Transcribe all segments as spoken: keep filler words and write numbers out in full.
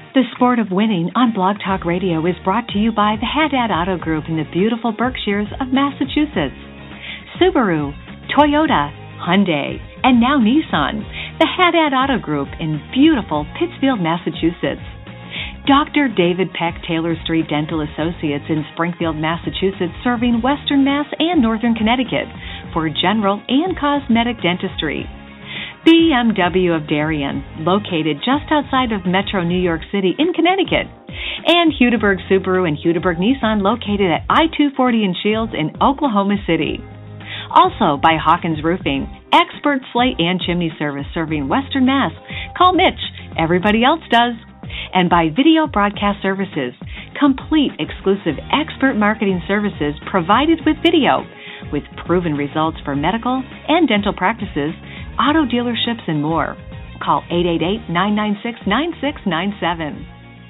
The Sport of Winning on Blog Talk Radio is brought to you by the Haddad Auto Group in the beautiful Berkshires of Massachusetts. Subaru, Toyota, Hyundai, and now Nissan. The Haddad Auto Group in beautiful Pittsfield, Massachusetts. Doctor David Peck Taylor Street Dental Associates in Springfield, Massachusetts, serving Western Mass and Northern Connecticut for general and cosmetic dentistry. B M W of Darien, located just outside of Metro New York City in Connecticut. And Hudeberg Subaru and Hudeberg Nissan, located at I two forty in Shields in Oklahoma City. Also by Hawkins Roofing, expert slate and chimney service serving Western Mass. Call Mitch, everybody else does. And by Video Broadcast Services, complete exclusive expert marketing services provided with video, with proven results for medical and dental practices, auto dealerships, and more. Call eight eight eight, nine nine six, nine six nine seven.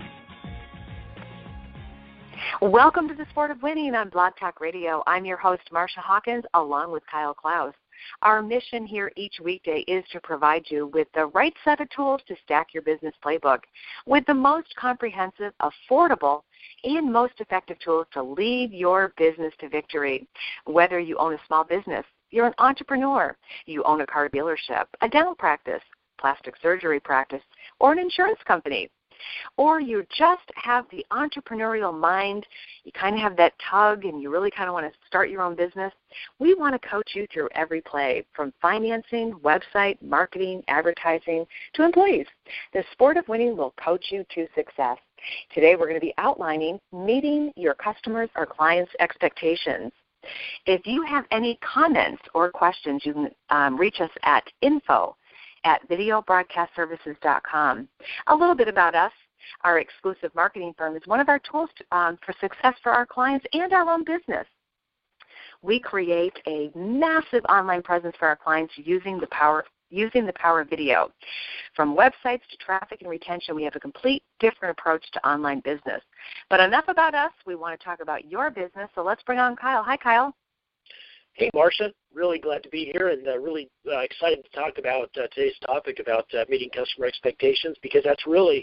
Welcome to the Sport of Winning on Blog Talk Radio. I'm your host, Marsha Hawkins, along with Kyle Klaus. Our mission here each weekday is to provide you with the right set of tools to stack your business playbook with the most comprehensive, affordable, and most effective tools to lead your business to victory. Whether you own a small business, you're an entrepreneur, you own a car dealership, a dental practice, plastic surgery practice, or an insurance company, or you just have the entrepreneurial mind, you kind of have that tug and you really kind of want to start your own business, we want to coach you through every play, from financing, website, marketing, advertising, to employees. The Sport of Winning will coach you to success. Today we're going to be outlining meeting your customers' or clients' expectations. If you have any comments or questions, you can um, reach us at info at video broadcast services dot com. A little bit about us. Our exclusive marketing firm is one of our tools to, um, for success for our clients and our own business. We create a massive online presence for our clients using the power using the power of video. From websites to traffic and retention, we have a complete different approach to online business. But enough about us. We want to talk about your business, so let's bring on Kyle. Hi, Kyle. Hey, Marsha. Really glad to be here and uh, really uh, excited to talk about uh, today's topic about uh, meeting customer expectations, because that's really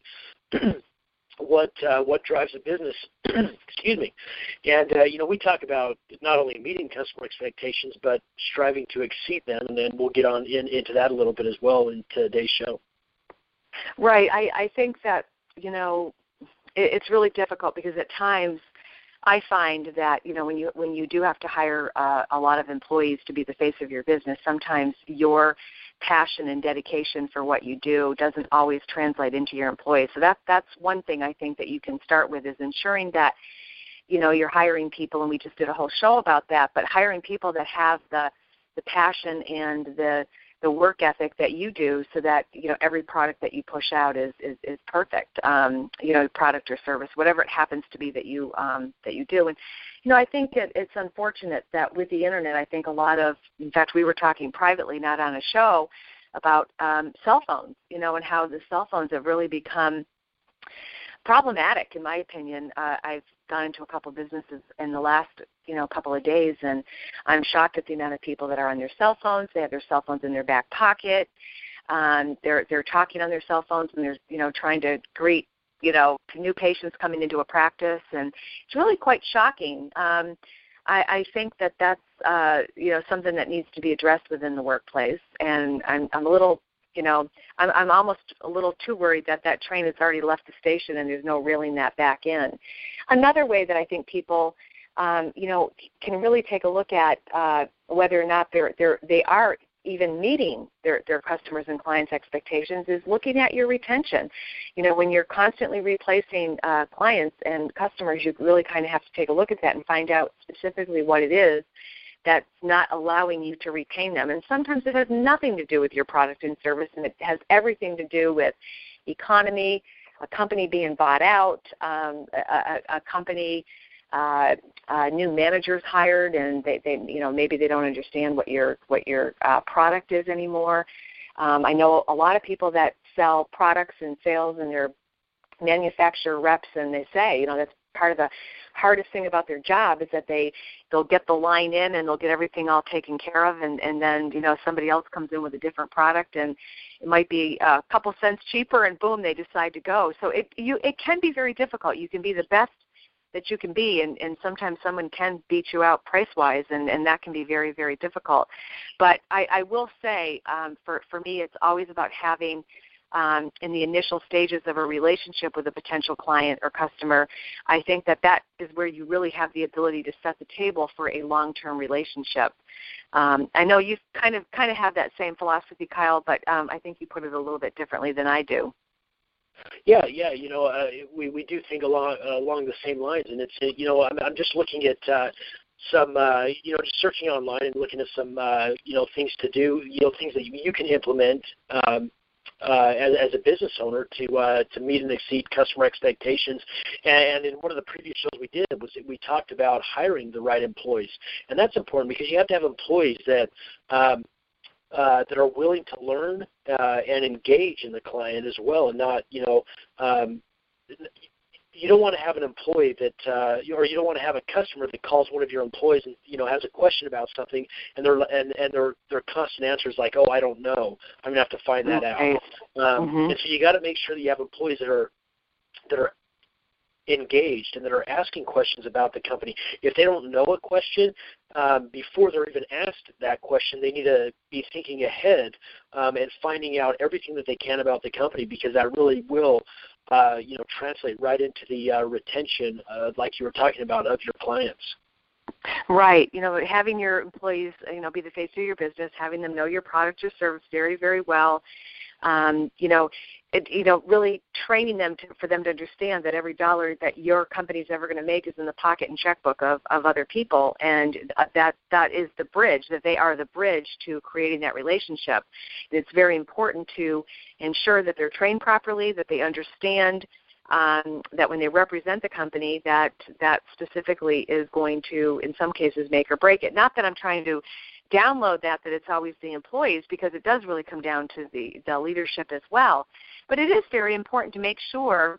what uh, what drives a business. Excuse me. And, uh, you know, we talk about not only meeting customer expectations, but striving to exceed them, and then we'll get on in, into that a little bit as well in today's show. Right. I, I think that, you know, it, it's really difficult because at times I find that, you know, when you when you do have to hire uh, a lot of employees to be the face of your business, sometimes your passion and dedication for what you do doesn't always translate into your employees. So that that's one thing I think that you can start with, is ensuring that, you know, you're hiring people, and we just did a whole show about that, but hiring people that have the the passion and the the work ethic that you do, so that, you know, every product that you push out is is, is perfect. Um, you know, product or service, whatever it happens to be that you um, that you do. And you know, I think it, it's unfortunate that with the internet, I think a lot of, in fact, we were talking privately, not on a show, about um, cell phones. You know, and how the cell phones have really become problematic, in my opinion. Uh, I've gone into a couple of businesses in the last, you know, couple of days, and I'm shocked at the amount of people that are on their cell phones. They have their cell phones in their back pocket. Um, they're they're talking on their cell phones, and they're, you know, trying to greet, you know, new patients coming into a practice, and it's really quite shocking. Um, I, I think that that's, uh, you know, something that needs to be addressed within the workplace, and I'm, I'm a little You know, I'm, I'm almost a little too worried that that train has already left the station and there's no reeling that back in. Another way that I think people, um, you know, can really take a look at uh, whether or not they're, they're, they are even meeting their, their customers' and clients' expectations is looking at your retention. You know, when you're constantly replacing uh, clients and customers, you really kind of have to take a look at that and find out specifically what it is that's not allowing you to retain them. And sometimes it has nothing to do with your product and service, and it has everything to do with economy, a company being bought out, um, a, a company, uh, uh, new managers hired, and they, they, you know, maybe they don't understand what your what your uh, product is anymore. Um, I know a lot of people that sell products and sales, and they're manufacturer reps, and they say, you know, that's part of the hardest thing about their job is that they, they'll get the line in and they'll get everything all taken care of, and, and then, you know, somebody else comes in with a different product, and it might be a couple cents cheaper, and boom, they decide to go. So it you it can be very difficult. You can be the best that you can be, and, and sometimes someone can beat you out price-wise, and, and that can be very, very difficult. But I, I will say, um, for, for me, it's always about having, um, in the initial stages of a relationship with a potential client or customer, I think that that is where you really have the ability to set the table for a long-term relationship. Um, I know you kind of kind of have that same philosophy, Kyle, but um, I think you put it a little bit differently than I do. Yeah, yeah, you know, uh, we we do think along uh, along the same lines, and it's you know, I'm I'm just looking at uh, some uh, you know, just searching online and looking at some uh, you know, things to do, you know, things that you, you can implement um, uh, as, as a business owner to uh, to meet and exceed customer expectations. And in one of the previous shows we did was we talked about hiring the right employees, and that's important because you have to have employees that. Um, Uh, that are willing to learn uh, and engage in the client as well, and not, you know, um, you don't want to have an employee that, uh, or you don't want to have a customer that calls one of your employees and, you know, has a question about something, and their and, and their their constant answer is like, oh, I don't know. I'm gonna have to find that okay. out. Um, mm-hmm. And so you got to make sure that you have employees that are that are engaged and that are asking questions about the company. If they don't know a question, um, before they're even asked that question, they need to be thinking ahead um, and finding out everything that they can about the company, because that really will, uh, you know, translate right into the uh, retention, uh, like you were talking about, of your clients. Right. You know, having your employees, you know, be the face of your business, having them know your product or service very, very well. Um, you know, it, you know, really training them to, for them to understand that every dollar that your company is ever going to make is in the pocket and checkbook of, of other people, and that that is the bridge, that they are the bridge to creating that relationship. It's very important to ensure that they're trained properly, that they understand um, that when they represent the company, that that specifically is going to, in some cases, make or break it. Not that I'm trying to download that, that it's always the employees, because it does really come down to the, the leadership as well. But it is very important to make sure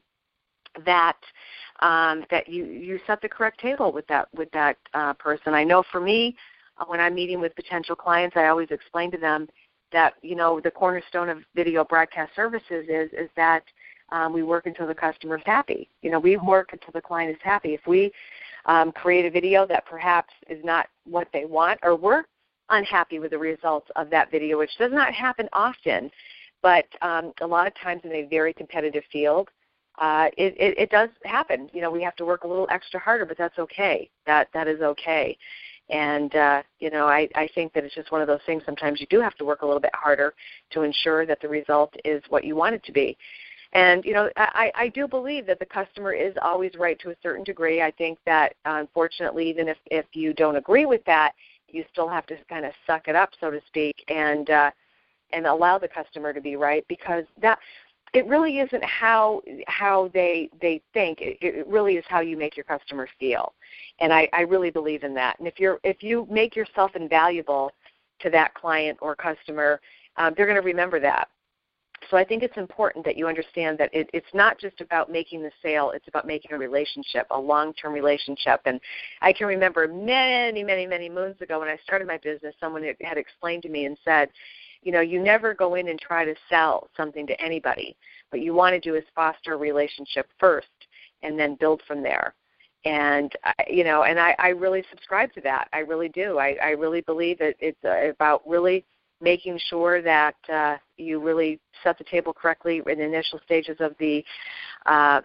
that um, that you, you set the correct table with that with that uh, person. I know for me, uh, when I'm meeting with potential clients, I always explain to them that, you know, the cornerstone of video broadcast services is is that um, we work until the customer is happy. You know, we work until the client is happy. If we um, create a video that perhaps is not what they want, or we're unhappy with the results of that video, which does not happen often, but um, a lot of times in a very competitive field, uh, it, it, it does happen. You know, we have to work a little extra harder, but that's okay. That that is okay. And, uh, you know, I, I think that it's just one of those things. Sometimes you do have to work a little bit harder to ensure that the result is what you want it to be. And, you know, I, I do believe that the customer is always right to a certain degree. I think that, uh, unfortunately, even if, if you don't agree with that, you still have to kind of suck it up, so to speak, and uh, and allow the customer to be right, because that it really isn't how how they they think. It, it really is how you make your customer feel, and I, I really believe in that. And if you're if you make yourself invaluable to that client or customer, um, they're going to remember that. So I think it's important that you understand that it, it's not just about making the sale, it's about making a relationship, a long-term relationship. And I can remember many, many, many moons ago when I started my business, someone had explained to me and said, you know, you never go in and try to sell something to anybody. What you want to do is foster a relationship first and then build from there. And, you know, and I, I really subscribe to that. I really do. I, I really believe that it's about really making sure that uh, you really set the table correctly in the initial stages of the uh,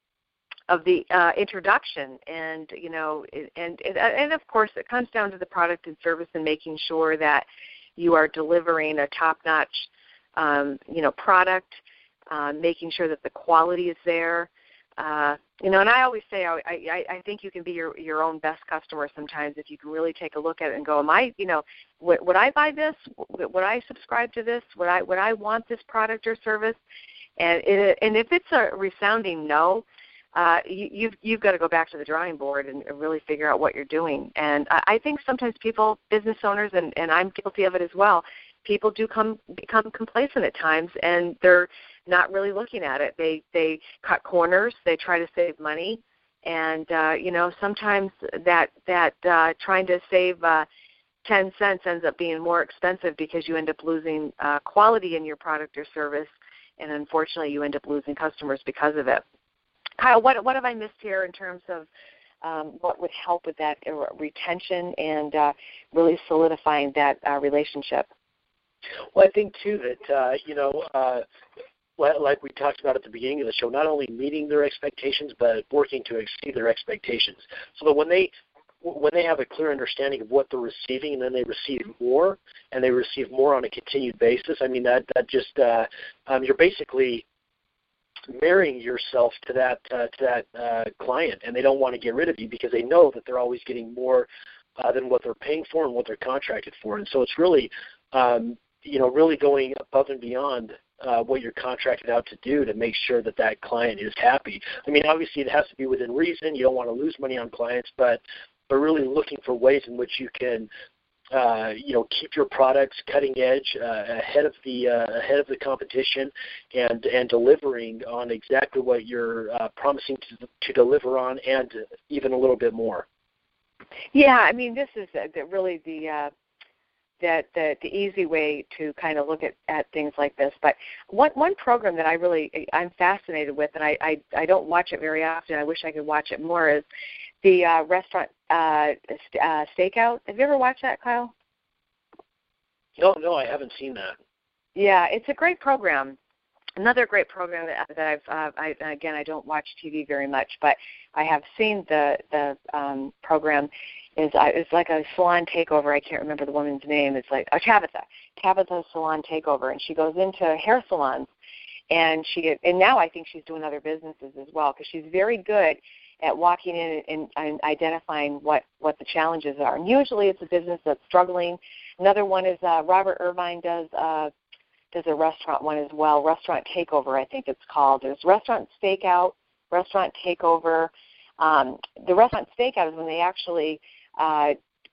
of the uh, introduction, and you know, and, and and of course, it comes down to the product and service and making sure that you are delivering a top-notch, um, you know, product, uh, making sure that the quality is there. Uh, you know, and I always say I, I, I think you can be your, your own best customer sometimes if you can really take a look at it and go, am I, you know, would, would I buy this? Would I subscribe to this? Would I would I want this product or service? And it, and if it's a resounding no, uh, you, you've you've got to go back to the drawing board and really figure out what you're doing. And I, I think sometimes people, business owners, and, and I'm guilty of it as well, people do come become complacent at times, and they're not really looking at it. They they cut corners. They try to save money, And, uh, you know, sometimes that, that uh, trying to save uh, ten cents ends up being more expensive because you end up losing uh, quality in your product or service, and unfortunately you end up losing customers because of it. Kyle, what, what have I missed here in terms of um, what would help with that retention and uh, really solidifying that uh, relationship? Well, I think, too, that, uh, you know, uh, like we talked about at the beginning of the show, not only meeting their expectations, but working to exceed their expectations. So that when they when they have a clear understanding of what they're receiving, and then they receive more, and they receive more on a continued basis, I mean, that, that just, uh, um, you're basically marrying yourself to that uh, to that uh, client, and they don't want to get rid of you because they know that they're always getting more uh, than what they're paying for and what they're contracted for. And so it's really, um, you know, really going above and beyond Uh, what you're contracted out to do to make sure that that client is happy. I mean, obviously it has to be within reason. You don't want to lose money on clients, but but really looking for ways in which you can, uh, you know, keep your products cutting edge, uh, ahead of the uh, ahead of the competition, and and delivering on exactly what you're uh, promising to to deliver on, and even a little bit more. Yeah, I mean, this is uh, the, really the. Uh that the, the easy way to kind of look at, at things like this. But one one program that I really, I'm fascinated with, and I, I, I don't watch it very often, I wish I could watch it more, is the uh, restaurant uh, st- uh, stakeout. Have you ever watched that, Kyle? No, no, I haven't seen that. Yeah, it's a great program. Another great program that, that I've, uh, I, again, I don't watch T V very much, but I have seen the, the um, program. Is uh, it's like a salon takeover. I can't remember the woman's name. It's like oh, Tabitha, Tabitha Salon Takeover, and she goes into hair salons, and she and now I think she's doing other businesses as well because she's very good at walking in and, and identifying what, what the challenges are. And usually it's a business that's struggling. Another one is uh, Robert Irvine does uh, does a restaurant one as well, Restaurant Takeover, I think it's called. There's Restaurant Stakeout, Restaurant Takeover. Um, the Restaurant Stakeout is when they actually Uh,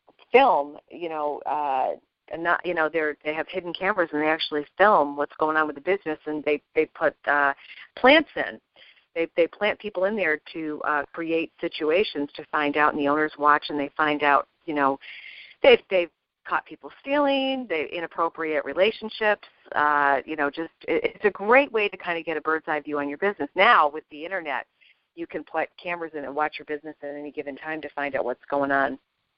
film, you know, uh, not, you know, they're they have hidden cameras and they actually film what's going on with the business, and they they put uh, plants in. They they plant people in there to uh, create situations to find out, and the owners watch and they find out, you know, they've they've caught people stealing, they inappropriate relationships. Uh, you know, just it, it's a great way to kind of get a bird's eye view on your business. Now with the internet, you can put cameras in and watch your business at any given time to find out what's going on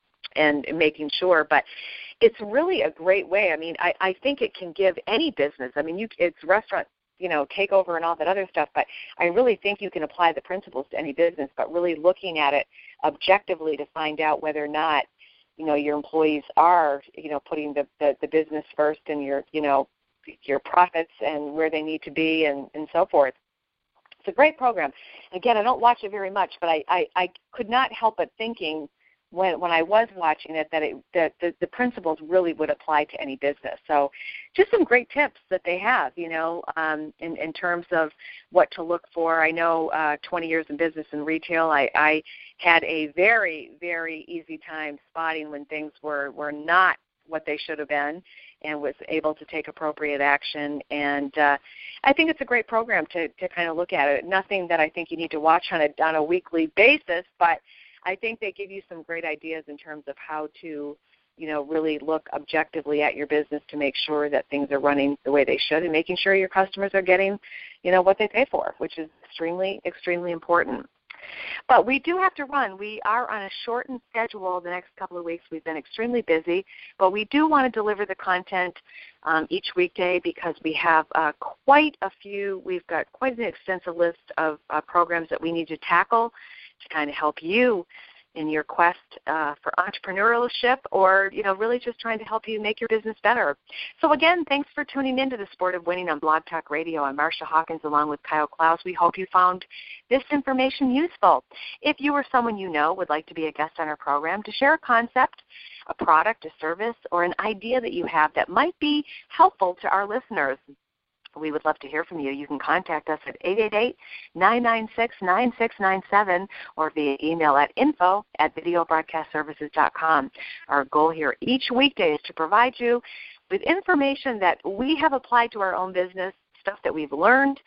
and making sure. But it's really a great way. I mean, I, I think it can give any business. I mean, you, it's restaurant, you know, takeover and all that other stuff, but I really think you can apply the principles to any business, but really looking at it objectively to find out whether or not, you know, your employees are, you know, putting the, the, the business first and your, you know, your profits and where they need to be and, and so forth. It's a great program. Again, I don't watch it very much, but I, I, I could not help but thinking when when I was watching it that it that the, the principles really would apply to any business. So just some great tips that they have, you know, um, in, in terms of what to look for. I know uh, twenty years in business and retail, I, I had a very, very easy time spotting when things were, were not what they should have been, and was able to take appropriate action. And uh, I think it's a great program to, to kind of look at it. Nothing that I think you need to watch on a, on a weekly basis, but I think they give you some great ideas in terms of how to, you know, really look objectively at your business to make sure that things are running the way they should and making sure your customers are getting, you know, what they pay for, which is extremely, extremely important. But we do have to run. We are on a shortened schedule the next couple of weeks. We've been extremely busy, but we do want to deliver the content um, each weekday because we have uh, quite a few, we've got quite an extensive list of uh, programs that we need to tackle to kind of help you in your quest uh, for entrepreneurship, or, you know, really just trying to help you make your business better. So again, thanks for tuning in to the Sport of Winning on Blog Talk Radio. I'm Marsha Hawkins along with Kyle Klaus. We hope you found this information useful. If you or someone you know would like to be a guest on our program to share a concept, a product, a service, or an idea that you have that might be helpful to our listeners, we would love to hear from you. You can contact us at eight eight eight, nine nine six, nine six nine seven or via email at info at video broadcast services dot com. Our goal here each weekday is to provide you with information that we have applied to our own business, stuff that we've learned,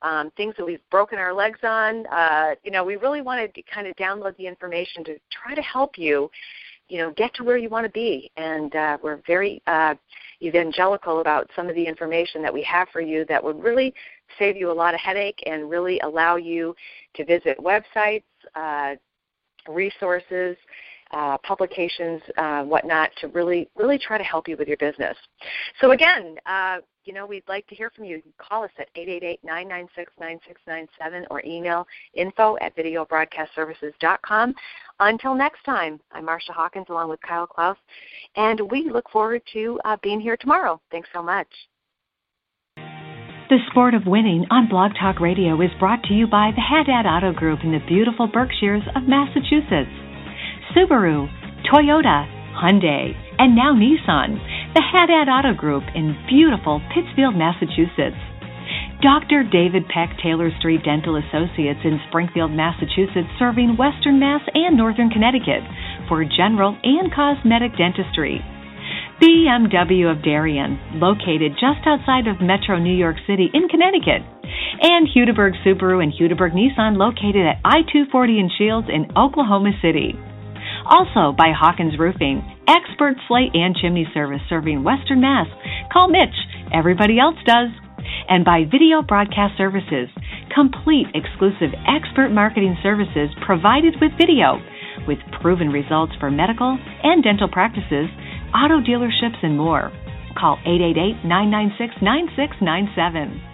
um, things that we've broken our legs on. Uh, you know, we really wanted to kind of download the information to try to help you, you know, get to where you want to be. And uh, we're very uh, evangelical about some of the information that we have for you that would really save you a lot of headache and really allow you to visit websites, uh, resources, uh, publications, uh, whatnot, to really, really try to help you with your business. So again, uh, you know, we'd like to hear from you. You can call us at eight eight eight, nine nine six, nine six nine seven or email info at video broadcast services dot com. Until next time, I'm Marsha Hawkins along with Kyle Klaus, and we look forward to uh, being here tomorrow. Thanks so much. The Sport of Winning on Blog Talk Radio is brought to you by the Haddad Auto Group in the beautiful Berkshires of Massachusetts. Subaru, Toyota, Hyundai, and now Nissan. The Haddad Auto Group in beautiful Pittsfield, Massachusetts. Doctor David Peck Taylor Street Dental Associates in Springfield, Massachusetts, serving Western Mass and Northern Connecticut for general and cosmetic dentistry. B M W of Darien, located just outside of Metro New York City in Connecticut. And Hudiburg Subaru and Hudiburg Nissan, located at I two forty in Shields in Oklahoma City. Also by Hawkins Roofing, expert slate and chimney service serving Western Mass. Call Mitch, everybody else does. And by Video Broadcast Services, complete exclusive expert marketing services provided with video, with proven results for medical and dental practices, auto dealerships, and more. Call eight eight eight, nine nine six, nine six nine seven.